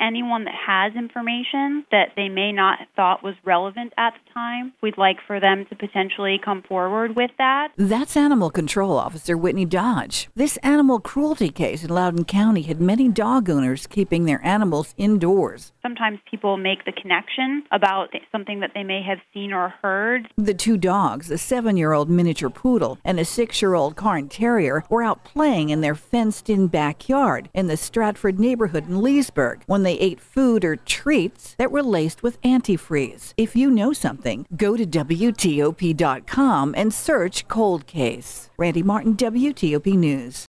anyone that has information that they may not have thought was relevant at the time, we'd like for them to potentially come forward with that. That's Animal Control Officer Whitney Dodge. This animal cruelty case in Loudoun County had many dog owners keeping their animals indoors. Sometimes people make the connection about something that they may have seen or heard. The two dogs, a 7-year-old miniature poodle and a 6-year-old Cairn Terrier, were out playing in their fenced-in backyard in the Stratford neighborhood in Leesburg when they ate food or treats that were laced with antifreeze. If you know something, go to WTOP.com and search Cold Case. Randy Martin, WTOP News.